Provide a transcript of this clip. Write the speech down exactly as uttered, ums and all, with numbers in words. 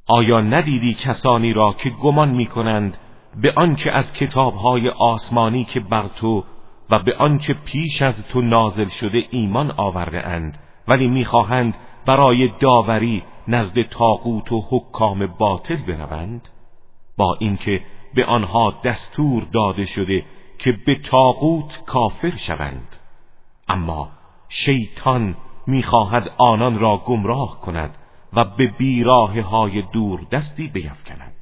آیا ندیدی کسانی را که گمان می‌کنند به آنچه از کتاب‌های آسمانی که بر تو و به آنچه پیش از تو نازل شده ایمان آورده اند، ولی می‌خواهند برای داوری نزد طاغوت و حکام باطل بروند؟ با اینکه به آنها دستور داده شده که به طاغوت کافر شوند، اما شیطان می‌خواهد آنان را گمراه کند و به بیراهه‌های دور دستی بیفکند.